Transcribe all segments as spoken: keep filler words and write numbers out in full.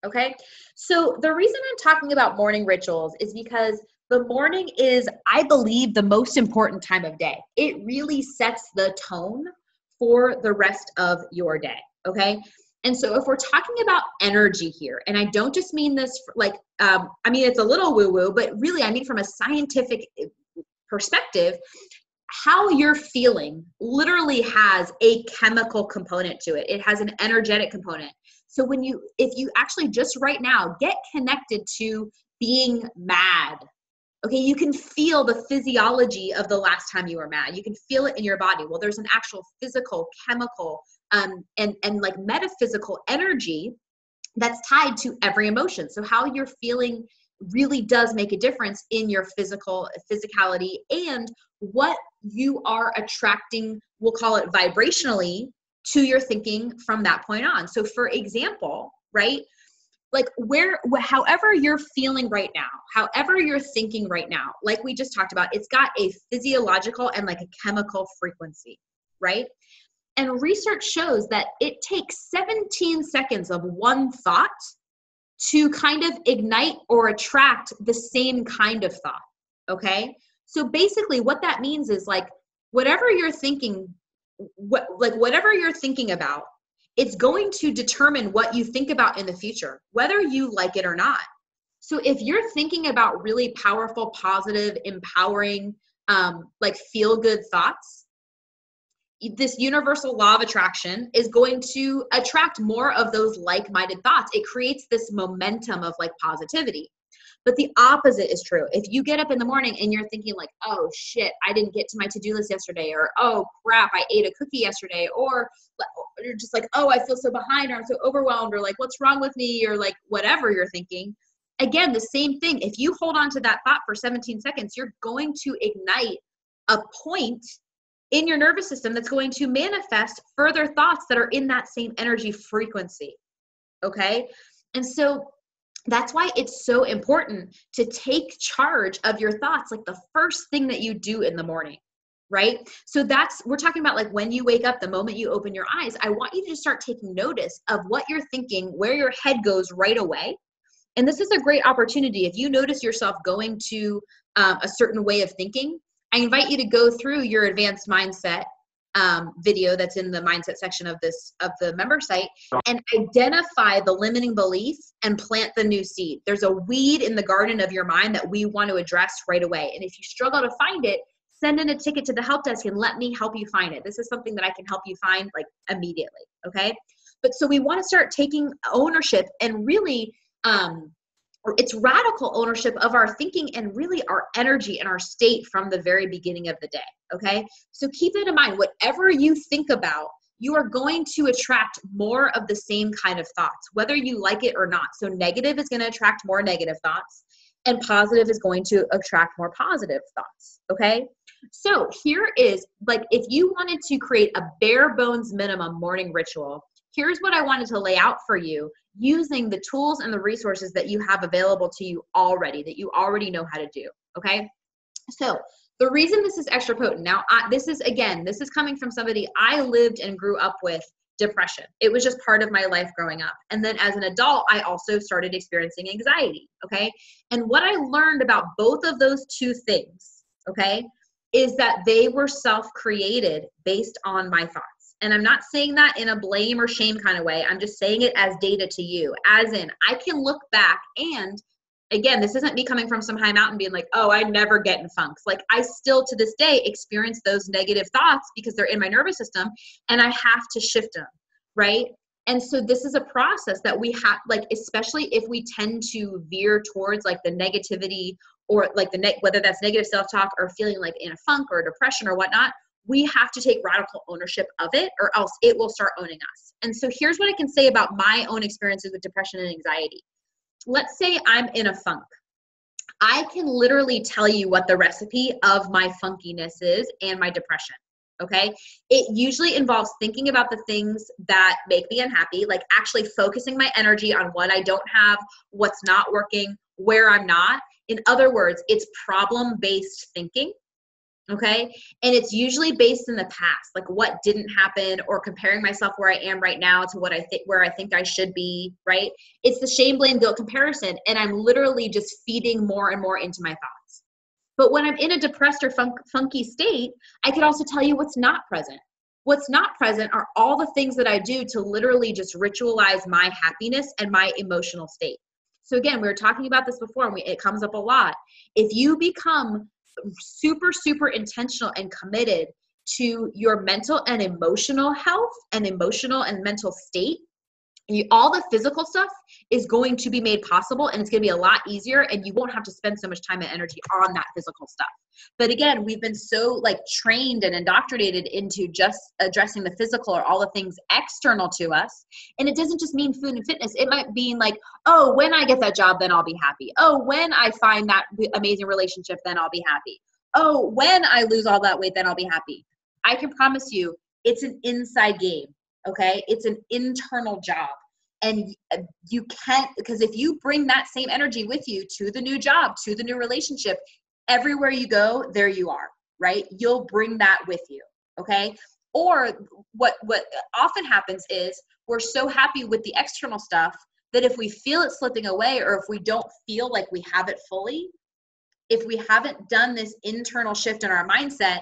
Okay. So the reason I'm talking about morning rituals is because the morning is, I believe, the most important time of day. It really sets the tone for the rest of your day. Okay. And so if we're talking about energy here, and I don't just mean this for like, um, I mean, it's a little woo woo, but really I mean from a scientific perspective, how you're feeling literally has a chemical component to it. It has an energetic component. So when you, if you actually just right now get connected to being mad, okay, you can feel the physiology of the last time you were mad. You can feel it in your body. Well, there's an actual physical, chemical, um, and, and like metaphysical energy that's tied to every emotion. So how you're feeling really does make a difference in your physical physicality and what you are attracting, we'll call it vibrationally, to your thinking from that point on. So for example, right, like where, however you're feeling right now, however you're thinking right now, like we just talked about, it's got a physiological and like a chemical frequency, right? And research shows that it takes seventeen seconds of one thought to kind of ignite or attract the same kind of thought, okay? So basically what that means is like, whatever you're thinking, what, like whatever you're thinking about, it's going to determine what you think about in the future, whether you like it or not. So if you're thinking about really powerful, positive, empowering, um, like feel-good thoughts, this universal law of attraction is going to attract more of those like-minded thoughts. It creates this momentum of like positivity. But the opposite is true. If you get up in the morning and you're thinking like, oh shit, I didn't get to my to-do list yesterday, or oh crap, I ate a cookie yesterday, or you're just like, oh, I feel so behind, or I'm so overwhelmed, or like, what's wrong with me, or like whatever you're thinking. Again, the same thing. If you hold on to that thought for seventeen seconds, you're going to ignite a point in your nervous system that's going to manifest further thoughts that are in that same energy frequency. Okay. And so that's why it's so important to take charge of your thoughts, like the first thing that you do in the morning, right? So that's, we're talking about like when you wake up, the moment you open your eyes, I want you to start taking notice of what you're thinking, where your head goes right away. And this is a great opportunity. If you notice yourself going to um, a certain way of thinking, I invite you to go through your advanced mindset um, video that's in the mindset section of this, of the member site, and identify the limiting belief and plant the new seed. There's a weed in the garden of your mind that we want to address right away. And if you struggle to find it, send in a ticket to the help desk and let me help you find it. This is something that I can help you find like immediately. Okay. But so we want to start taking ownership and really, um, it's radical ownership of our thinking and really our energy and our state from the very beginning of the day. Okay. So keep that in mind. Whatever you think about, you are going to attract more of the same kind of thoughts, whether you like it or not. So negative is going to attract more negative thoughts, and positive is going to attract more positive thoughts. Okay. So here is like, if you wanted to create a bare bones minimum morning ritual, here's what I wanted to lay out for you using the tools and the resources that you have available to you already, that you already know how to do. Okay. So the reason this is extra potent now, I, this is, again, this is coming from somebody I lived and grew up with depression. It was just part of my life growing up. And then as an adult, I also started experiencing anxiety. Okay. And what I learned about both of those two things, okay, is that they were self-created based on my thoughts. And I'm not saying that in a blame or shame kind of way. I'm just saying it as data to you, as in I can look back, and again, this isn't me coming from some high mountain being like, oh, I never get in funks. Like I still to this day experience those negative thoughts because they're in my nervous system and I have to shift them. Right. And so this is a process that we have, like, especially if we tend to veer towards like the negativity or like the, ne- whether that's negative self-talk or feeling like in a funk or depression or whatnot, we have to take radical ownership of it or else it will start owning us. And so here's what I can say about my own experiences with depression and anxiety. Let's say I'm in a funk. I can literally tell you what the recipe of my funkiness is and my depression. Okay. It usually involves thinking about the things that make me unhappy, like actually focusing my energy on what I don't have, what's not working, where I'm not. In other words, it's problem-based thinking. Okay. And it's usually based in the past, like what didn't happen, or comparing myself where I am right now to what I think, where I think I should be, right? It's the shame, blame, guilt comparison. And I'm literally just feeding more and more into my thoughts. But when I'm in a depressed or funk, funky state, I could also tell you what's not present. What's not present are all the things that I do to literally just ritualize my happiness and my emotional state. So again, we were talking about this before, and we, it comes up a lot. If you become super, super intentional and committed to your mental and emotional health and emotional and mental state, you, all the physical stuff is going to be made possible, and it's going to be a lot easier, and you won't have to spend so much time and energy on that physical stuff. But again, we've been so like trained and indoctrinated into just addressing the physical or all the things external to us. And it doesn't just mean food and fitness. It might mean like, oh, when I get that job, then I'll be happy. Oh, when I find that amazing relationship, then I'll be happy. Oh, when I lose all that weight, then I'll be happy. I can promise you it's an inside game. Okay. It's an internal job. And you can't, because if you bring that same energy with you to the new job, to the new relationship, everywhere you go, there you are, right? You'll bring that with you. Okay. Or what, what often happens is we're so happy with the external stuff that if we feel it slipping away, or if we don't feel like we have it fully, if we haven't done this internal shift in our mindset,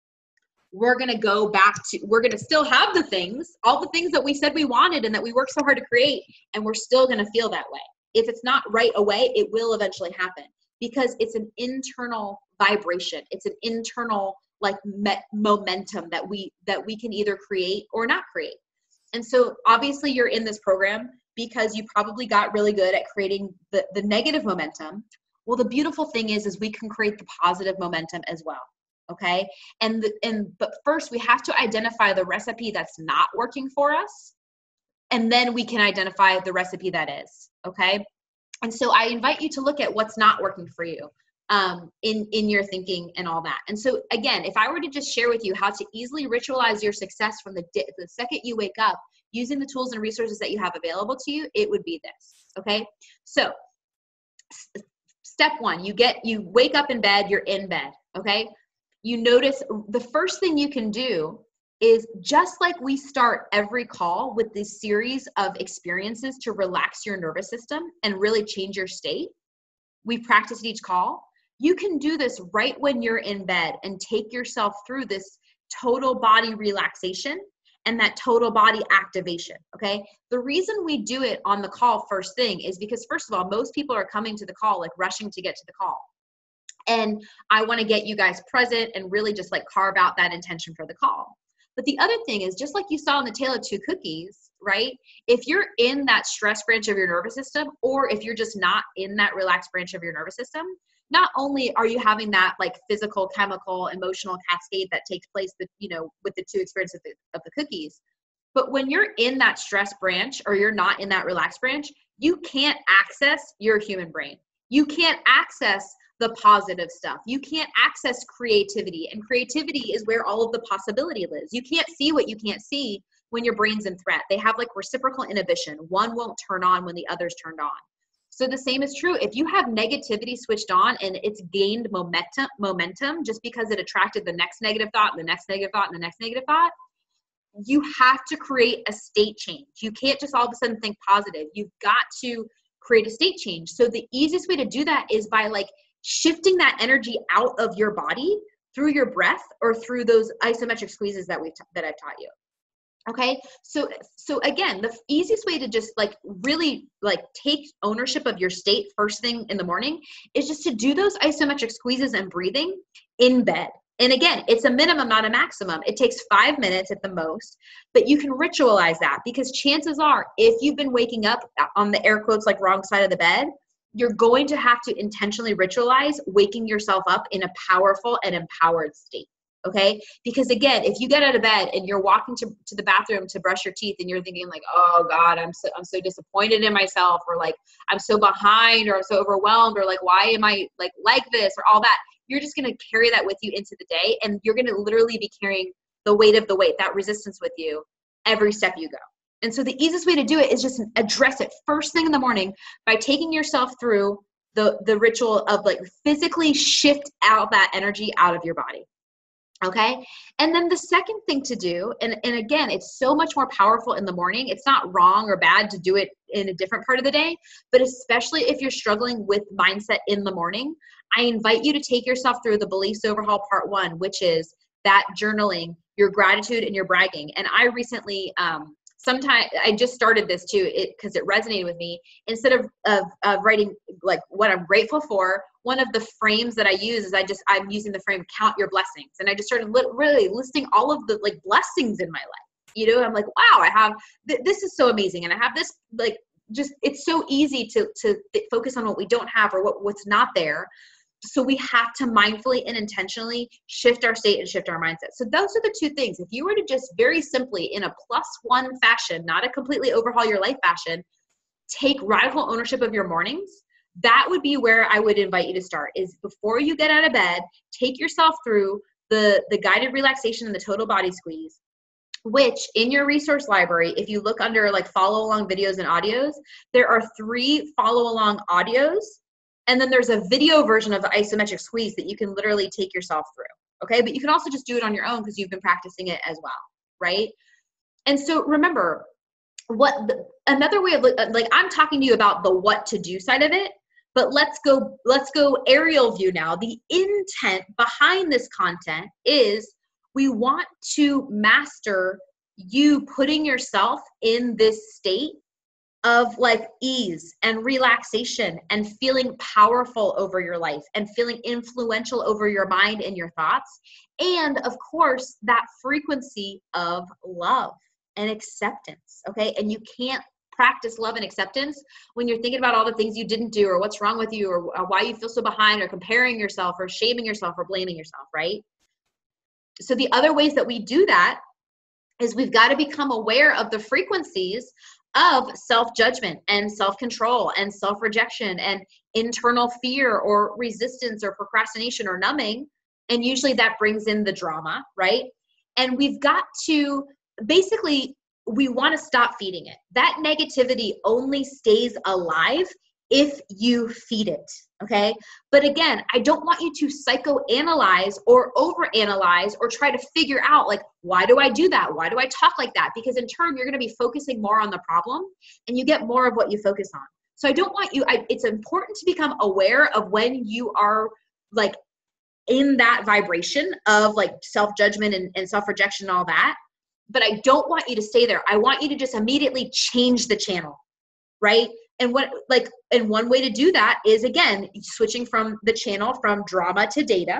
we're going to go back to, we're going to still have the things, all the things that we said we wanted and that we worked so hard to create, and we're still going to feel that way. If it's not right away, it will eventually happen, because it's an internal vibration. It's an internal like met momentum that we, that we can either create or not create. And so obviously you're in this program because you probably got really good at creating the, the negative momentum. Well, the beautiful thing is, is we can create the positive momentum as well. Okay. And, the, and, but first we have to identify the recipe that's not working for us. And then we can identify the recipe that is. Okay. And so I invite you to look at what's not working for you um, in, in your thinking and all that. And so again, if I were to just share with you how to easily ritualize your success from the, di- the second you wake up using the tools and resources that you have available to you, it would be this. Okay. So step one, you get, you wake up in bed, you're in bed. Okay. You notice the first thing you can do is, just like we start every call with this series of experiences to relax your nervous system and really change your state, we practice each call. You can do this right when you're in bed and take yourself through this total body relaxation and that total body activation. Okay. The reason we do it on the call first thing is because, first of all, most people are coming to the call, like rushing to get to the call. And I want to get you guys present and really just like carve out that intention for the call. But the other thing is, just like you saw in the Tale of Two Cookies, right? If you're in that stress branch of your nervous system, or if you're just not in that relaxed branch of your nervous system, not only are you having that like physical, chemical, emotional cascade that takes place, with, you know, with the two experiences of the, of the cookies, but when you're in that stress branch or you're not in that relaxed branch, you can't access your human brain. You can't access the positive stuff. You can't access creativity, and creativity is where all of the possibility lives. You can't see what you can't see when your brain's in threat. They have like reciprocal inhibition. One won't turn on when the other's turned on. So the same is true. If you have negativity switched on and it's gained momentum, momentum just because it attracted the next negative thought, and the next negative thought, and the next negative thought, you have to create a state change. You can't just all of a sudden think positive. You've got to create a state change. So the easiest way to do that is by like shifting that energy out of your body through your breath or through those isometric squeezes that we've, t- that I've taught you. Okay. So, so again, the easiest way to just like really like take ownership of your state first thing in the morning is just to do those isometric squeezes and breathing in bed. And again, it's a minimum, not a maximum. It takes five minutes at the most, but you can ritualize that, because chances are, if you've been waking up on the air quotes like wrong side of the bed, you're going to have to intentionally ritualize waking yourself up in a powerful and empowered state. Okay. Because again, if you get out of bed and you're walking to, to the bathroom to brush your teeth and you're thinking like, oh God, I'm so, I'm so disappointed in myself, or like, I'm so behind, or I'm so overwhelmed, or like, why am I like, like this, or all that, you're just going to carry that with you into the day. And you're going to literally be carrying the weight of the weight, that resistance with you every step you go. And so the easiest way to do it is just address it first thing in the morning by taking yourself through the, the ritual of like physically shift out that energy out of your body. Okay. And then the second thing to do, and, and again, it's so much more powerful in the morning. It's not wrong or bad to do it in a different part of the day, but especially if you're struggling with mindset in the morning, I invite you to take yourself through the beliefs overhaul part one, which is that journaling, your gratitude and your bragging. And I recently, um, Sometimes I just started this too, it because it resonated with me. Instead of, of of writing like what I'm grateful for, one of the frames that I use is I just I'm using the frame count your blessings, and I just started li- really listing all of the like blessings in my life. You know, I'm like, wow, I have th- this is so amazing, and I have this like just it's so easy to to th- focus on what we don't have or what what's not there. So we have to mindfully and intentionally shift our state and shift our mindset. So those are the two things. If you were to just very simply in a plus one fashion, not a completely overhaul your life fashion, take radical ownership of your mornings, that would be where I would invite you to start is before you get out of bed, take yourself through the, the guided relaxation and the total body squeeze, which in your resource library, if you look under like follow along videos and audios, there are three follow along audios. And then there's a video version of the isometric squeeze that you can literally take yourself through. Okay. But you can also just do it on your own because you've been practicing it as well. Right. And so remember what the, another way of like, I'm talking to you about the what to do side of it, but let's go, let's go aerial view now. The intent behind this content is we want to master you putting yourself in this state of like ease and relaxation and feeling powerful over your life and feeling influential over your mind and your thoughts. And of course, that frequency of love and acceptance. Okay. And you can't practice love and acceptance when you're thinking about all the things you didn't do or what's wrong with you or, or why you feel so behind or comparing yourself or shaming yourself or blaming yourself. Right. So the other ways that we do that is we've got to become aware of the frequencies of self-judgment and self-control and self-rejection and internal fear or resistance or procrastination or numbing. And usually that brings in the drama, right? And we've got to basically, we want to stop feeding it. That negativity only stays alive if you feed it, okay? But again, I don't want you to psychoanalyze or overanalyze or try to figure out like, why do I do that? Why do I talk like that? Because in turn, you're going to be focusing more on the problem and you get more of what you focus on. So I don't want you, I, it's important to become aware of when you are like in that vibration of like self-judgment and, and self-rejection and all that. But I don't want you to stay there. I want you to just immediately change the channel, right? And what like, and one way to do that is again, switching from the channel from drama to data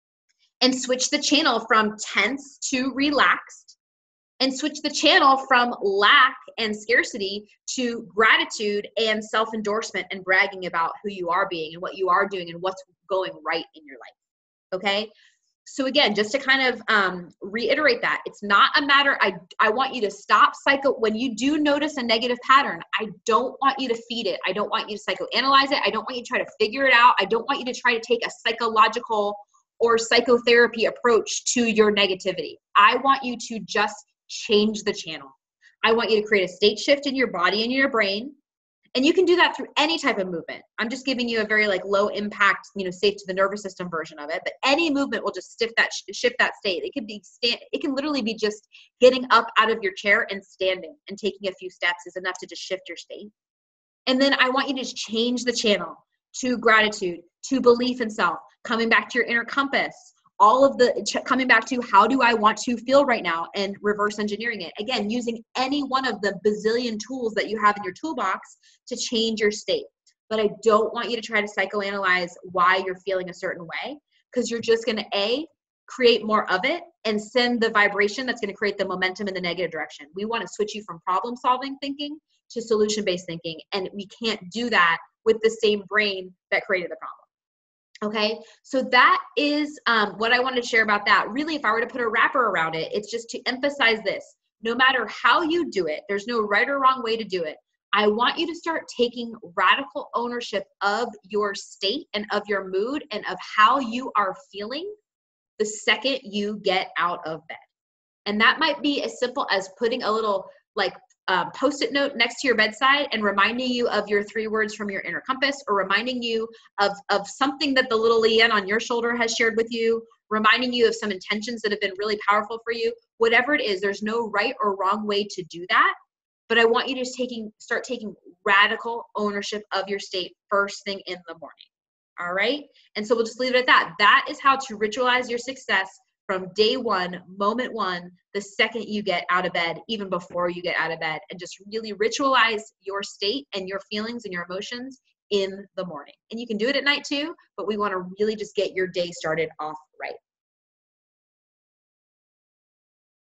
and switch the channel from tense to relaxed and switch the channel from lack and scarcity to gratitude and self-endorsement and bragging about who you are being and what you are doing and what's going right in your life. Okay. So again, just to kind of um, reiterate that, it's not a matter, I, I want you to stop psycho, when you do notice a negative pattern, I don't want you to feed it. I don't want you to psychoanalyze it. I don't want you to try to figure it out. I don't want you to try to take a psychological or psychotherapy approach to your negativity. I want you to just change the channel. I want you to create a state shift in your body and your brain. And you can do that through any type of movement. I'm just giving you a very like low impact, you know, safe to the nervous system version of it. But any movement will just shift that shift that state. It could be stand. It can literally be just getting up out of your chair and standing and taking a few steps is enough to just shift your state. And then I want you to just change the channel to gratitude, to belief in self, coming back to your inner compass. All of the ch- coming back to how do I want to feel right now and reverse engineering it. Again, using any one of the bazillion tools that you have in your toolbox to change your state. But I don't want you to try to psychoanalyze why you're feeling a certain way because you're just going to A, create more of it and send the vibration that's going to create the momentum in the negative direction. We want to switch you from problem solving thinking to solution-based thinking. And we can't do that with the same brain that created the problem. Okay, so that is um, what I wanted to share about that. Really, if I were to put a wrapper around it, it's just to emphasize this. No matter how you do it, there's no right or wrong way to do it. I want you to start taking radical ownership of your state and of your mood and of how you are feeling the second you get out of bed. And that might be as simple as putting a little like um, post-it note next to your bedside and reminding you of your three words from your inner compass, or reminding you of, of something that the little Leanne on your shoulder has shared with you, reminding you of some intentions that have been really powerful for you. Whatever it is, there's no right or wrong way to do that. But I want you to just taking, start taking radical ownership of your state first thing in the morning. All right? And so we'll just leave it at that. That is how to ritualize your success from day one, moment one, the second you get out of bed, even before you get out of bed, and just really ritualize your state and your feelings and your emotions in the morning. And you can do it at night too, but we want to really just get your day started off right.